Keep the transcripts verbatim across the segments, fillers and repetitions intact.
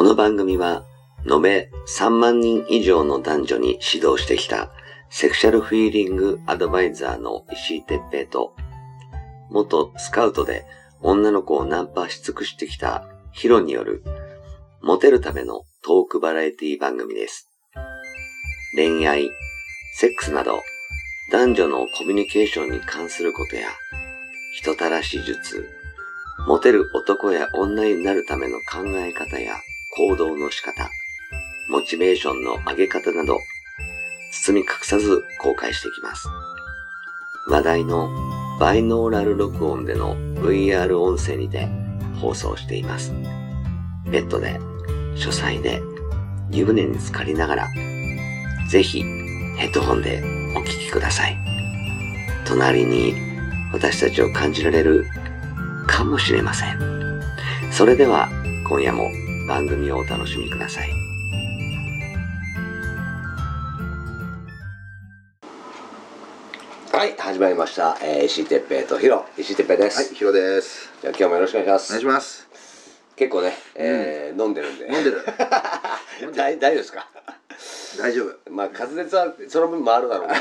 の番組は延べさんまんにん以上の男女に指導してきたセクシャルフィーリングアドバイザーの石井哲平と、元スカウトで女の子をナンパし尽くしてきたヒロによるモテるためのトークバラエティ番組です。恋愛、セックスなど男女のコミュニケーションに関することや人たらし術、モテる男や女になるための考え方や行動の仕方、モチベーションの上げ方など包み隠さず公開していきます。話題のバイノーラル録音での ブイアール 音声にて放送しています。ベッドで、書斎で、湯船に浸かりながら、ぜひヘッドホンでお聞きください。隣に私たちを感じられるかもしれません。それでは今夜も番組をお楽しみください。はい、始まりました。えー、石井哲平とヒロ、石井哲平です。 はい、ヒロです。 じゃあ今日もよろしくお願いします。 お願いします。 結構ね、えーうん、飲んでるんで。 飲んでる。 大丈夫ですか？ 大丈夫。 まあ滑舌はその分もあるだろうから。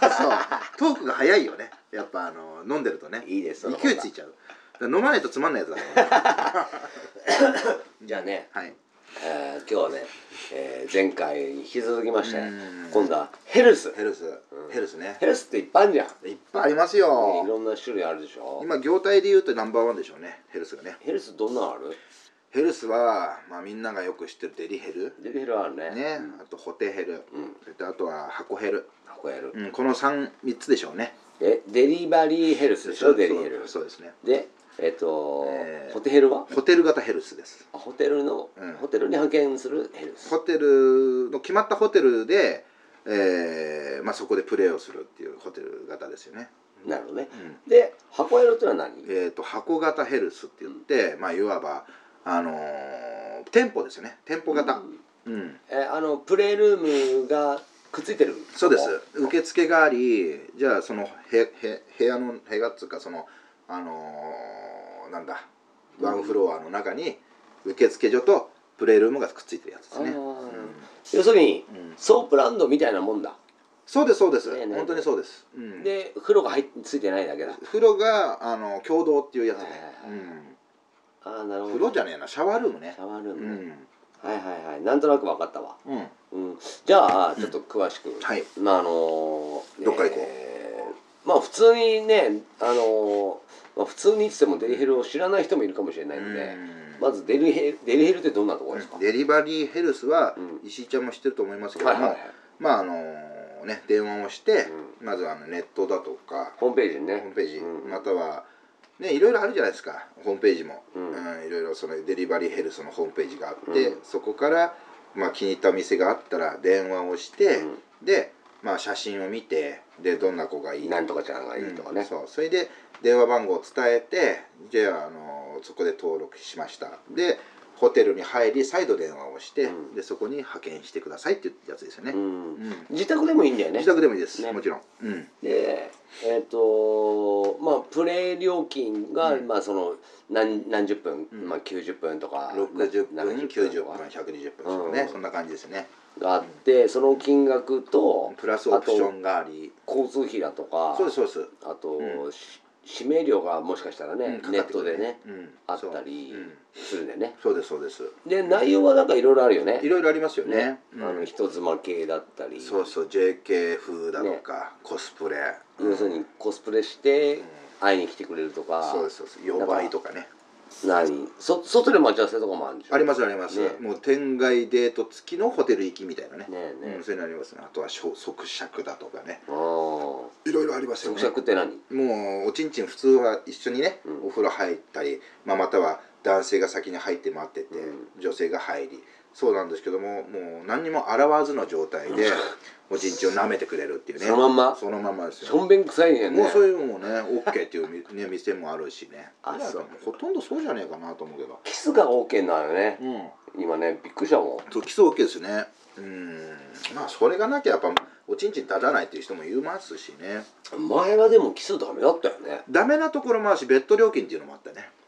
そう。トークが早いよね。やっぱあの飲んでるとね。 いいです。 勢いついちゃう。飲まないとつまんないやつだからね。 じゃあね。 はい。 えー、今日はね、えー、前回に引き続きまして、今度はヘルス。 ヘルス、 うん、 ヘルスね。 ヘルスっていっぱいあるじゃん。 いっぱいありますよ。 ね、いろんな種類あるでしょ。 今業態で言うとナンバーワンでしょうね。ヘルスがね。 ヘルスどんなのある？ ヘルスは、まあ、みんながよく知ってるデリヘル。 デリヘルあるね。 ね、あとホテヘル。うん、それとあとは箱ヘル。 箱ヘル。 うん、この三三つでしょうね。 で、デリバリーヘルスでしょ、デリヘル。 そうですね。 で、えっと、えー、ホテヘルは？ ホテル型ヘルスです。 ホテルの、うん、ホテルに派遣するヘルス。 ホテルの決まったホテルで、えー、まあそこでプレーをするっていうホテル型ですよね。 なるほどね。うん、で、箱ヘルってのは何？ えっと箱型ヘルスって言って、うん、まあいわばあのー、店舗ですよね。店舗型。うん。うん、 えー、あのプレールームがくっついてる。 そうです。受付があり、じゃあそのへへ部屋の部屋っつうかそのあのー、なんだワンフロアの中に受付所とプレールームがくっついてるやつですね。うん、 要するに、うん、ソープランドみたいなもんだ。 そうですそうです。ねえねえ本当にそうです。 うん、で風呂が入っついてないだけだ。 風呂があの共同っていうやつね。 うん、ああなるほど。 風呂じゃねえな、シャワールームね。 シャワールームね。うん、はいはいはい。なんとなく分かったわ。 うん。 うん、じゃあちょっと詳しく。 うん、はい。 まああのー、 どっか行こう。 えー、まあ普通にねあのー、まあ、普通に言ってもデリヘルを知らない人もいるかもしれないので、まずデリヘルデリヘルってどんなところですか？ デリバリーヘルスは、うん、石井ちゃんも知ってると思いますけども、はいはいはい、まああのー、ね電話をして、うん、まずあのネットだとかホームページねホームページ、 うん、 またはねいろいろあるじゃないですかホームページも、 うんうん、いろいろそのデリバリーヘルスのホームページがあって、うん、そこからまあ気に入ったお店があったら電話をして、うん、でまあ写真を見てでどんな子がいいなんとかちゃんがいいとかね、 うん、そうそれで電話番号を伝えてじゃあ、あのそこで登録しましたでホテルに入り再度電話をして、うん、でそこに派遣してくださいっていうやつですよね、うんうん、自宅でもいいんだよね。 自宅でもいいです、ね、もちろん、うん、 でえっ、ー、とまあプレイ料金が、うん、まあその何何十分、うん、まあきゅうじゅっぷんとかろくじゅっぷんきゅうじゅっぷんひゃくにじゅっぷんとかね、うん、そんな感じですねがあって、うん、その金額とプラスオプションがあり交通費だとかそうですそうですあと、うん指名料がもしかしたらね、うん、ネットでね、うん、あったりするんでね、 そうですそうです。 で内容はなんかいろいろあるよね。 いろいろありますよね。ねうん、あの人妻系だったり、 そうそう ジェーケー 風だとか、ね、コスプレ、 要するにコスプレして会いに来てくれるとか、 そうですそうです。呼ばいとかね。 何そ外で待ち合わせとかもあるんでしょ。 ありますあります、ね、もう天外デート付きのホテル行きみたいなねねえねえ、 うん、そういうのありますね。あとは即尺だとかねあいろいろありますよね。 即尺って何？ もうおちんちん普通は一緒にね、うん、お風呂入ったり、まあ、または男性が先に入って待ってて、うん、女性が入りそうなんですけどももう何にも洗わずの状態でおちんちんを舐めてくれるっていうねそのまんまそのまんまですよ。 しょんべん臭いねんね。 もうそういうのもね OK っていう、ね、店もあるしねあそうほとんどそうじゃねえかなと思うけどキスが OK なのよね、うん、今ねびっくりしたもん。 そうキス OK ですね。うんまあそれがなきゃやっぱおちんちん立たないっていう人もいますしね。 前はでもキスダメだったよね。 ダメなところもあるしベッド料金っていうのもあったね。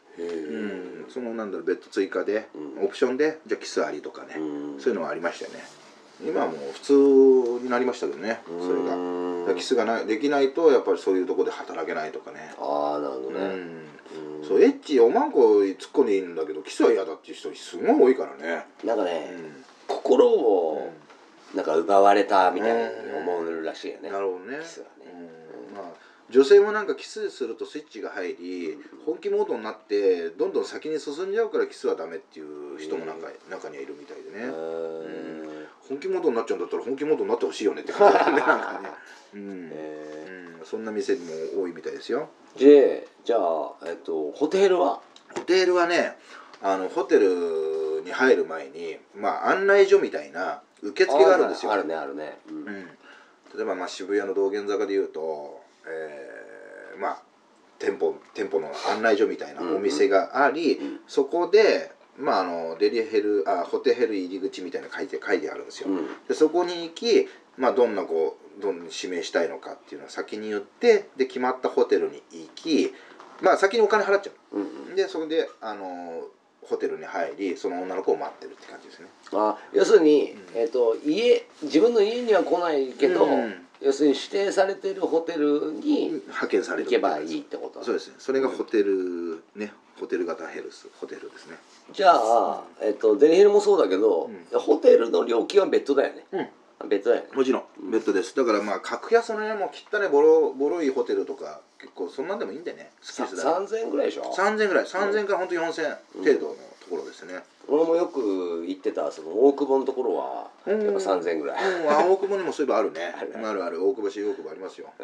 へうん、そのなんだろうベッド追加で、 うん、 オプションでじゃあキスありとかね、 うん、 そういうのはありましたよね。今はもう普通になりましたけどね、それが。だからキスがないできないとやっぱりそういうところで働けないとかね。 ああなるほどね、 うん、そうエッチおまんこ突っ込んでいいんだけどキスは嫌だっていう人すごい多いからね。 なんかね、 うん、 心をなんか奪われたみたいに思うらしいよね、 なるほどね。 キスはね、 うん、まあ女性もなんかキスするとスイッチが入り、本気モードになってどんどん先に進んじゃうからキスはダメっていう人もなんか中にはいるみたいでね、うん、本気モードになっちゃうんだったら本気モードになってほしいよねって感じだねなんかね、うんうん、そんな店も多いみたいですよ。 でじゃあ、えっと、ホテルはホテルはね、あのホテルに入る前に、まあ、案内所みたいな受付があるんですよ。 あるねあるね、うん、 うん、例えばまあ渋谷の道玄坂でいうと、えー、まあ店舗店舗の案内所みたいなお店があり、うんうん、そこで、まあ、あのデリヘルあホテヘル入り口みたいなの書いて書いてあるんですよ。うん、でそこに行き、まあ、どんなこうどんな指名したいのかっていうのを先に言ってで決まったホテルに行き、まあ、先にお金払っちゃう、うんうん、でそれであのホテルに入りその女の子を待ってるって感じですね。 あ要するに、うん、えーと、家自分の家には来ないけど、うん、要するに指定されてるホテルに派遣される行けばいいってこと。 そうですね。それがホテルね、ホテル型ヘルスホテルですね。 じゃあ、うん、えっとデリヘルもそうだけど、うん、ホテルの料金は別途だよね。うん、別途だよね。 もちろん別途です。だからまあ格安のねもうきったねボロボロいホテルとか結構そんなんでもいいんでね。 好きですさんぜんえんぐらいでしょ。 さんぜんえんぐらい、さんぜんえんから本当よんせんえん程度のところですね。 俺もよく行ってたその大久保のところはやっぱさんぜんえんぐらい。 うん、大久保にもそういえばあるね。あるある大久保新大久保ありますよ。うん。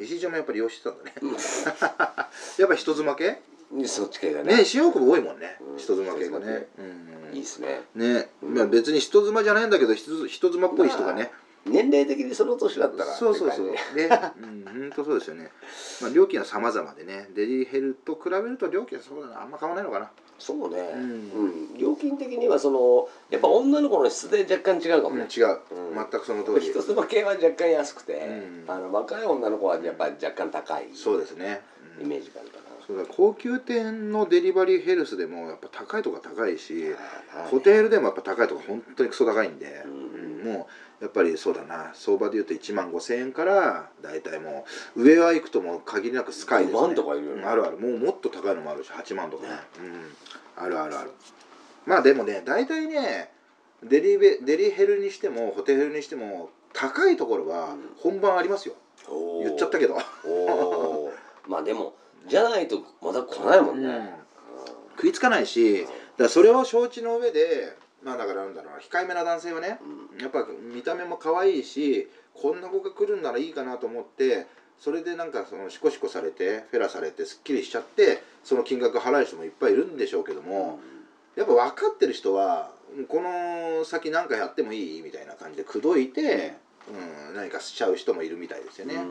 石井ちゃんもやっぱり利用してたんだね。やっぱ人妻系？ そっち系だね。 ね、新大久保多いもんね。人妻系がね。 いいですね。 ね、まあ別に人妻じゃないんだけど人妻っぽい人がね。 年齢的にその年だったら。 そうそうそう。ね、うん、本当そうですよね。まあ料金は様々でね、デリヘルと比べると料金はそうだな、あんま変わらないのかな。 そうね。うん。料金的にはそのやっぱ女の子の質で若干違うかもね。 違う。全くその通り。 人妻系は若干安くて、あの若い女の子はやっぱり若干高い。 そうですね。 イメージがあるかな。 そうだ高級店のデリバリーヘルスでもやっぱ高いとこ高いし、ホテルでもやっぱ高いとこ本当にクソ高いんで、うん、もうやっぱりそうだな相場でいうといちまんごせんえんからだいたいもう上は行くともう限りなくスカイですね。 ごまんとかいるよね。 あるあるもうもっと高いのもあるしはちまんとかね、うん、あるあるある。まあでもね大体ねデリベデリヘルにしてもホテルにしても高いところは本番ありますよ、うん、言っちゃったけどまあでもじゃないとまだ来ないもんね、うん、 食いつかないし、だからそれを承知の上でまあだからなんだろうな控えめな男性はね、うん、やっぱ見た目も可愛いしこんな子が来るんならいいかなと思ってそれでなんかそのシコシコされてフェラされてすっきりしちゃってその金額払う人もいっぱいいるんでしょうけども、うん、やっぱ分かってる人はこの先何かやってもいいみたいな感じで口説いて、うん、何かしちゃう人もいるみたいですよね。うん、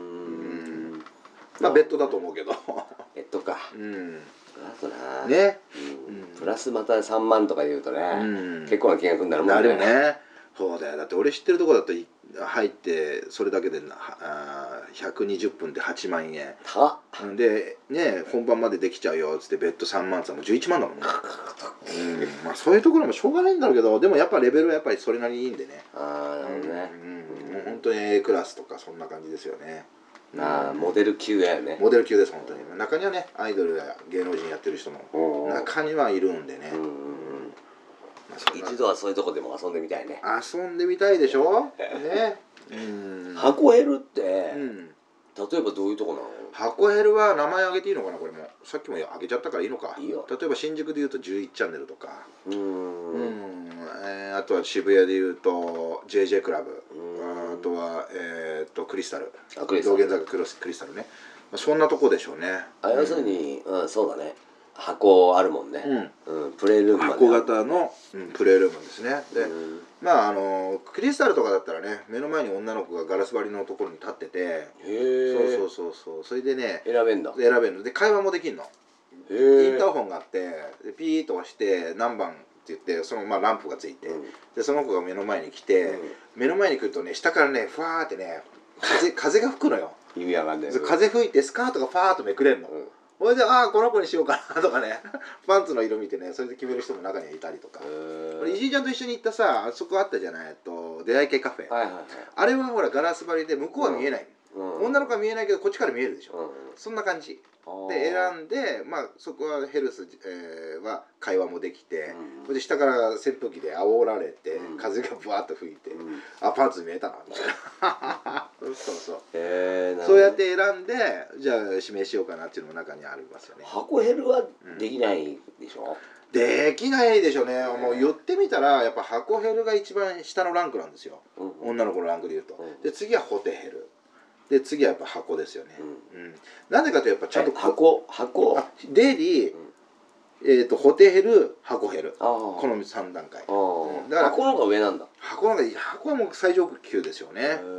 まあベッドだと思うけどベッドか、 うん、 あとなね、 うん、プラスまたさんまんとか言うとね、うん、結構な金額になるもんね。 なるよね。そうだよ。だって俺知ってるとこだと入ってそれだけでひゃくにじゅっぷんではちまんえんはでね本番までできちゃうよっつってベッドさんまんさんもじゅういちまんだもんね、うん、まあそういうところもしょうがないんだろうけどでもやっぱレベルはやっぱりそれなりにいいんでね。 ああなるほどね、 うん、もう本当に A クラスとかそんな感じですよね。 ああモデル級だよね。 モデル級です本当に。中にはねアイドルや芸能人やってる人も中にはいるんでね。うん、 一度はそういうとこでも遊んでみたいね。 遊んでみたいでしょね。うん、 箱ヘルって、うん、例えばどういうとこなの？ 箱ヘルは名前挙げていいのかなこれも。さっきも挙げちゃったからいいのか。 いいよ。 例えば新宿でいうとじゅういちチャンネルとか。うん。うん、えー、あとは渋谷でいうと ジェイジェイ クラブ。あとはえー、っとクリスタル。道玄坂クロスクリスタルね。そんなとこでしょうね。 あ要するに、うん、そうだね。箱あるもんね、うんうん、プレイルーム箱型の、うん、プレイルームですね。で、うん、まああのクリスタルとかだったらね目の前に女の子がガラス張りのところに立っててへえそうそうそうそうそれでね選べんだ選べるので会話もできるの。へインターホンがあってでピーッと押して何番って言ってその、まあ、ランプがついて、うん、でその子が目の前に来て、うん、目の前に来るとね下からねファーってね風風が吹くのよ。 意味わかんない。 風吹いてスカートがファーッとめくれるの、うんそれでああこの子にしようかなとかねパンツの色見てねそれで決める人も中にはいたりとか。これ石井ちゃんと一緒に行ったさあそこあったじゃない、えっと出会い系カフェ、 はいはいはい、 あれはほらガラス張りで向こうは見えない、うん、女の子は見えないけどこっちから見えるでしょ、うん、そんな感じで選んで、まあ、そこはヘルス、えー、は会話もできて、うん、それで下から扇風機で煽られて、うん、風がブワーッと吹いて、うん、あパンツ見えたなみたいなそうそう、えー、そうやって選んでじゃあ指名しようかなっていうのも中にありますよね。 箱ヘルはできないでしょ、 うん、できないでしょうね、えー、もう言ってみたらやっぱ箱ヘルが一番下のランクなんですよ、うん、女の子のランクでいうと、うん、で次はホテヘルで次はやっぱ箱ですよね、うんうん、なんでかというとやっぱちゃんと箱箱デリー、うん、えー、とホテヘル箱ヘルこのさん段階、 うん、だから箱の方が上なんだ。 箱の方が箱はもう最上級ですよね、うん、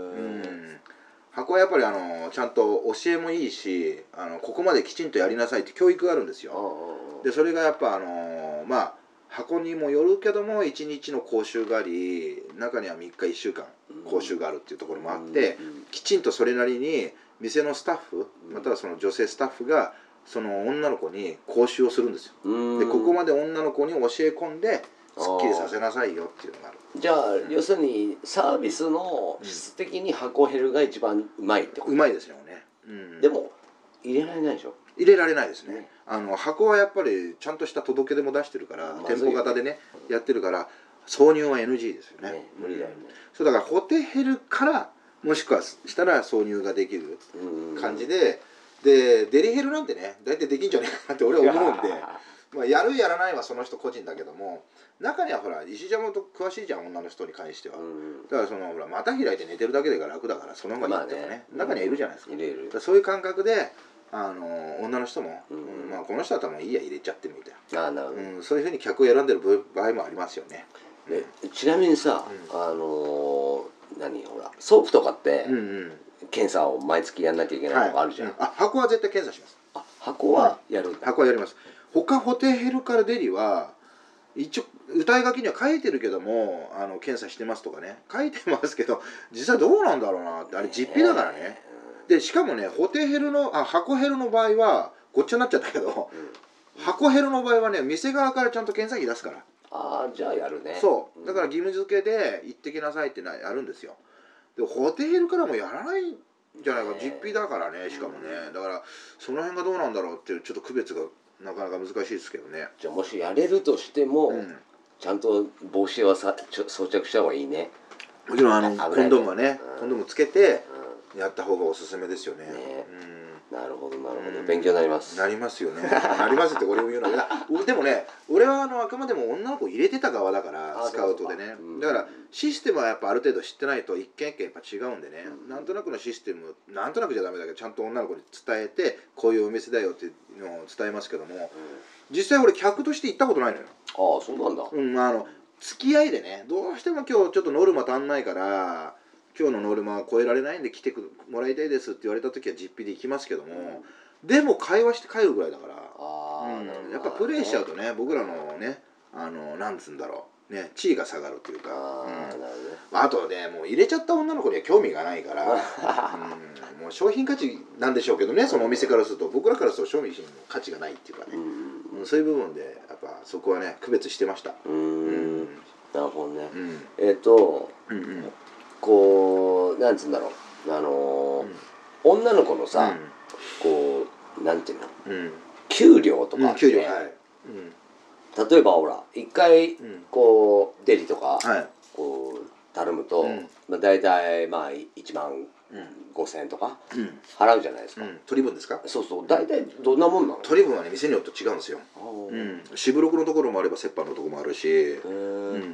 箱はやっぱりあのちゃんと教えもいいしあのここまできちんとやりなさいって教育があるんですよ。でそれがやっぱあのまあ箱にもよるけどもいちにちの講習があり中にはみっかいっしゅうかん講習があるっていうところもあって、うん、きちんとそれなりに店のスタッフまたはその女性スタッフがその女の子に講習をするんですよ。でここまで女の子に教え込んですっきりさせなさいよっていうのがある。 じゃあ、うん、要するにサービスの質的に箱ヘルが一番うまいってこと。 うまいですよね、 うん、でも入れられないでしょ。 入れられないですね。あの箱はやっぱりちゃんとした届け出も出してるから、まあ、店舗型でねやってるから挿入は エヌジー ですよね。ね無理だよね。そうだからホテヘルからもしくはしたら挿入ができる感じで、でデリヘルなんてね大体できんじゃねえかなって俺は思うんでまあやるやらないはその人個人だけども中にはほら石井ちゃんも詳しいじゃん女の人に関しては。だからそのほら股開いて寝てるだけでが楽だからその方がいいってもね中にはいるじゃないですか。だからそういう感覚であの女の人も、うんまあ、この人だったらもういいや入れちゃってみたいな、あなるほど、うん、そういうふうに客を選んでる場合もありますよね。 でちなみにさ、うん、あのー、何ほらソープとかって、うんうん、検査を毎月やんなきゃいけないとかあるじゃん、はいうん、 あ箱は絶対検査します。 あ箱はやるんだ、 箱はやります。他ホテヘルからデリは一応歌い書きには書いてるけどもあの検査してますとかね書いてますけど実際どうなんだろうなってあれ実費だからね。でしかもねホテヘルのあ箱ヘルの場合はごっちゃになっちゃったけど、うん、箱ヘルの場合はね店側からちゃんと検査費出すから。 ああじゃあやるね。 そうだから義務付けで行ってきなさいってのはやるんですよ。でホテヘルからもやらないんじゃないか実費だからねしかもね、うん、だからその辺がどうなんだろうっていうちょっと区別がなかなか難しいですけどね。 じゃあもしやれるとしても、うん、ちゃんと帽子はさちょ装着した方がいいね。 もちろんあのコンドームはね、うん、コンドームつけてやった方がおすすめですよね。ねうん、なるほどなるほど、うん、勉強になります。 なりますよね。なりますって俺も言うのがでもね俺はあのあくまでも女の子を入れてた側だからスカウトでね、うん、だからシステムはやっぱある程度知ってないと一件一件やっぱ違うんでね、うん、なんとなくのシステムなんとなくじゃダメだけどちゃんと女の子に伝えてこういうお店だよっていうのを伝えますけども、うん、実際俺客として行ったことないのよ。 ああそうなんだ。 うんあの付き合いでねどうしても今日ちょっとノルマ足んないから今日のノルマは超えられないんで来てもらいたいですって言われた時は実費で行きますけども、うん、でも会話して帰るぐらいだから、あ、うん、やっぱプレイしちゃうとね僕らのねあのなんつうんだろうね地位が下がるというか、あ、うん、なるほどね。あとねもう入れちゃった女の子には興味がないから、うん、もう商品価値なんでしょうけどねそのお店からすると僕らからすると商品の価値がないっていうかね、うん、そういう部分でやっぱそこはね区別してました。うん、うん、 なるほどね、うん、えっと、うんうんこうなんつうんだろうあのーうん、女の子のさ、うん、こうなんていうの、うん、給料とかって、うん、給料、はいうん、例えばほら一回こうデリとか、はい、こう頼むと、うんまあ、大体まあいちまんごせんえんとか払うじゃないですか、うん、 取り分ですか。 そうそう大体どんなもんなの。 取り分はね店によって違うんですよ。うん、しぶろくのところもあれば折半のところもあるし、うん、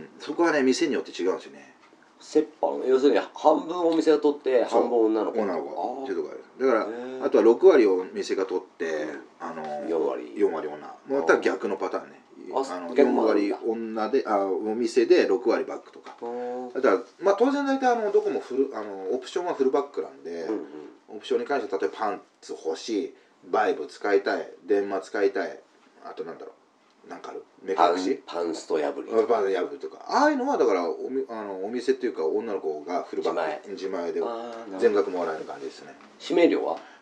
そこはね店によって違うんですよね。 折半要するに半分お店が取って半分女の子女の子っていうとこある。だからあとはろくわりお店が取って、うん、あのよんわりよんわり女また逆のパターンね。あのよんわり女であお店でろくわりバックとかだからまあ当然大体あのどこもフルあのオプションはフルバックなんで、うんうん、オプションに関しては例えばパンツ欲しいバイブ使いたい電話使いたいあとなんだろうなんかある目隠しパンスト破りパンスト破りとかああいうのはだからおみあのお店っていうか女の子がフルバック自前で全額もらえる感じですね。 指名料は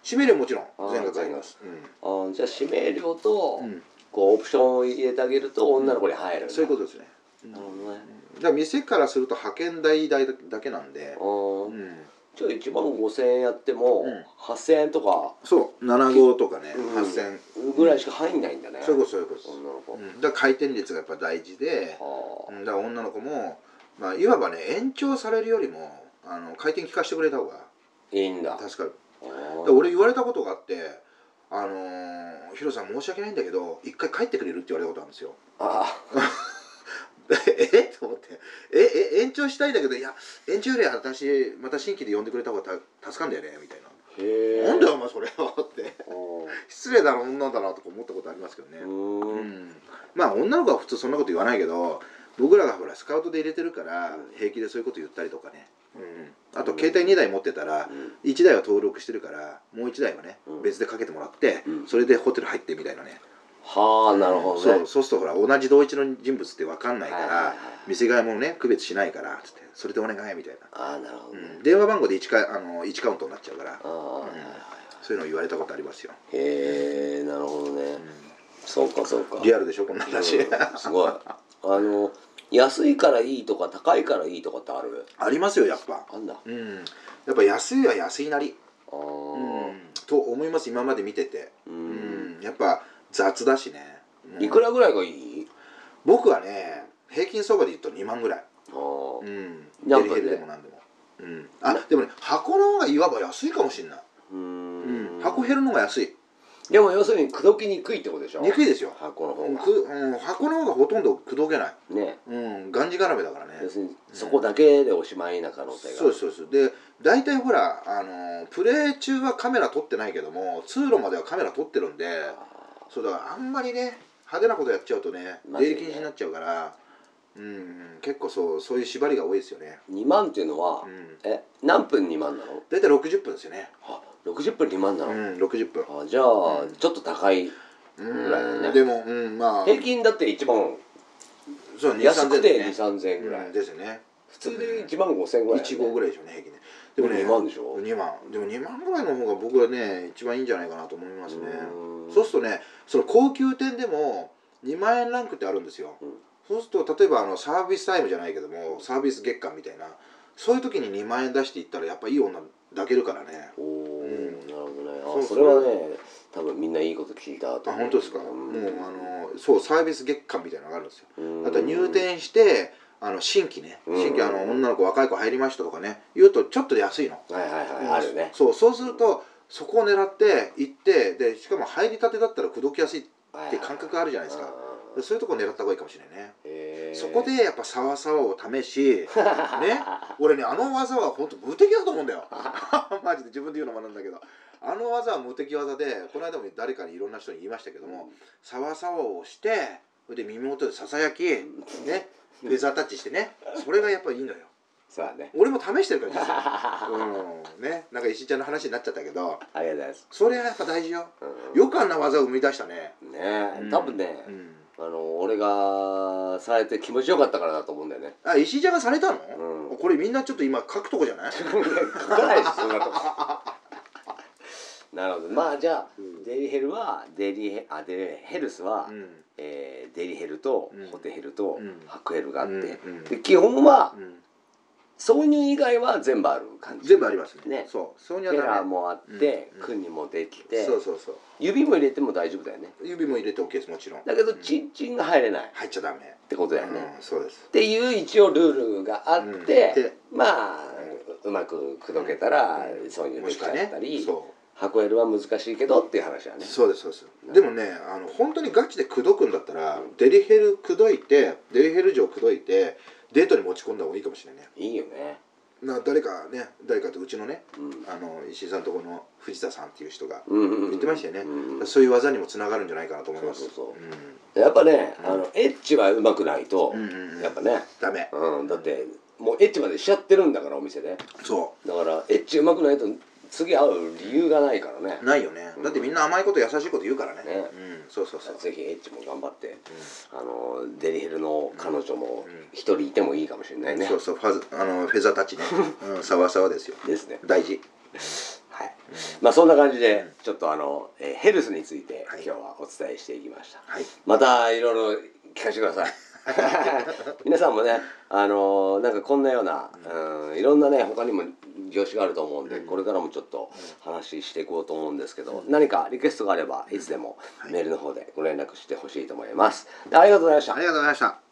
指名料もちろんあー全額あります。 あーじゃあ指名料と、 うんこうオプションを入れてあげると女の子に入るんだ、 そういうことですね。 なるほどね。 だから店からすると派遣代代だけなんで、 あーうんじゃあいちまんごせんえんやっても、 うんはっせんえんとかそうなな号とかね、 うんはっせんぐらいしか入んないんだね、 そういうことそういうことです。 女の子、 うんだから回転率がやっぱ大事で、 はうんだから女の子も、まあ、いわばね延長されるよりもあの回転効かせてくれた方があいいんだ。 助かる。 あだーから俺言われたことがあって「あのー、ヒロさん申し訳ないんだけど一回帰ってくれる?」って言われたことあるんですよ。 あえと思って「ええ延長したいんだけどいや延長よりは私また新規で呼んでくれた方がた助かるんだよね」みたいなーへ 「 えなんだよお前それは」ってあー失礼だな女だなとか思ったことありますけどね。 うーうんんまあ女の子は普通そんなこと言わないけど僕らがほらスカウトで入れてるから平気でそういうこと言ったりとかね、うん、あと携帯にだい持ってたらいちだいは登録してるからもういちだいはねうん別でかけてもらってうんそれでホテル入ってみたいなね。 はあなるほどね。 そうそうするとほら同じ同一の人物って分かんないからはいはいはい店側もね区別しないからつってそれでお願いみたいな、 ああなるほどね、 うん、電話番号で 1, かあのいちカウントになっちゃうから、 ああ、 うんはいはいはいそういうの言われたことありますよ、 へえなるほどね、 うんそうかそうかリアルでしょこんな話、 うんすごいあの安いからいいとか高いからいいとかってあるありますよやっぱ、 あんだうん、やっぱ安いは安いなり、 あーうん、と思います今まで見てて、 ううんん、やっぱ雑だしね、うんいくらぐらいがいい僕はね平均相場で言うとにまんぐらい、 あーうん、 やっぱねデリヘルでもなんでも、うん、あでもね箱の方がいわば安いかもしれない、 うーうんん箱減るのが安いでも要するに口説きにくいってことでしょにくいですよ、うん箱の方がくうん、箱の方がほとんど口説けない、 ねうん、がんじがらめだからね要するにそこだけでおしまいな可能性がそうですそうですで大体ほらあのプレー中はカメラ撮ってないけども通路まではカメラ撮ってるんであそうだからあんまりね派手なことやっちゃうとねまずいね出入り禁止になっちゃうからうん結構そうそういう縛りが多いですよね、 ーにまんっていうのは、 うん、 え何分にまんなの大体ろくじゅっぷんですよねあろくじゅっぷんにまんなの、 うんろくじゅっぷんあじゃあ、 うんちょっと高いぐらいだねでもうんまあ平均だっていちまんそうに安くてにさんぜんさんぜんぐらい、 うんですよね普通でいちまんごせんぐらい、ね、 いち号ぐらいでしょうね平均ででもねにまんでしょにまんでもにまんぐらいの方が僕はね一番いいんじゃないかなと思いますねうーんそうするとねその高級店でもにまん円ランクってあるんですよ、 うんそうすると例えばあのサービスタイムじゃないけどもサービス月間みたいなそういう時ににまん円出していったらやっぱいい女抱けるからねおお、 うんなるほどねあそうそれはね多分みんないいこと聞いたとあ思う本当ですか、 んもうあのそうサービス月間みたいなのがあるんですようんあと入店してあの新規ねうん新規あの女の子若い子入りましたとかね言うとちょっと安いのはいはいはいあるねそうそうするとそこを狙って行ってでしかも入りたてだったら口説きやすいはいって感覚あるじゃないですかでそういうとこ狙った方がいいかもしれないねへーそこでやっぱサワサワを試しね俺ねあの技は本当無敵だと思うんだよマジで自分で言うのもなんだけどあの技は無敵技でこの間も誰かにいろんな人に言いましたけども、サワサワをしてそれで耳元でささやきねフェザータッチしてねそれがやっぱりいいのよそうだね俺も試してるから実はうんねなんか石井ちゃんの話になっちゃったけどありがとうございますそれはやっぱ大事ようんよくあんな技を生み出したねねえ多分ねうんあの俺がされて気持ちよかったからだと思うんだよねあ石井ちゃんがされたの、 うんこれみんなちょっと今書くとこじゃない書かないですそんなとこなるほどまあじゃあ、 うんデリヘルはデリヘあデリヘルスは、 うんえーデリヘルとうんホテヘルとうん白ヘルがあって、 うんうんで基本はうん挿入以外は全部ある感じ全部ありますねねそうそうにはペダメラもあって、 うんクンにもできて、 そうそうそう指も入れても大丈夫だよね指も入れて OK ですもちろんだけどうんチンチンが入れないっ入っちゃダメてことだよね、 うんそうですっていう一応ルールがあって、 うんでまあうまく口説けたらうん挿入できちゃったり、 そ箱エルは難しいけどっていう話だねうそうですそうですでもねあの本当にガチで口説くんだったらデリヘル口説いてデリヘル嬢口説いてデートに持ち込んだ方がいいかもしれないねいいよねな誰かね誰かとうちのねうんあの石井さんとこの藤田さんっていう人がうんうんうん言ってましたよね、 うんそういう技にもつながるんじゃないかなと思いますそうそうそうやっぱね、 うんあのエッチはうまくないと、 うんうんうんやっぱね、 ダメうん、だってもうエッチまでしちゃってるんだからお店でそだからエッチうまくないと次会う理由がないからねうないよねだってみんな甘いこと優しいこと言うからねねうんそうそうそうぜひエッチも頑張ってあのデリヘルの彼女もうん一人いてもいいかもしれないね、 そうそうファズあのフェザータッチね、うん、サワサワですよですね大事はい、まあそんな感じでちょっとあの、えー、ヘルスについて今日はお伝えしていきました、はい、またいろいろ聞かせてください皆さんもね、あのー、なんかこんなような、うん、いろんなね他にも業種があると思うんで、これからもちょっと話していこうと思うんですけど、何かリクエストがあればいつでもメールの方でご連絡してほしいと思います。ありがとうございました。 ありがとうございました。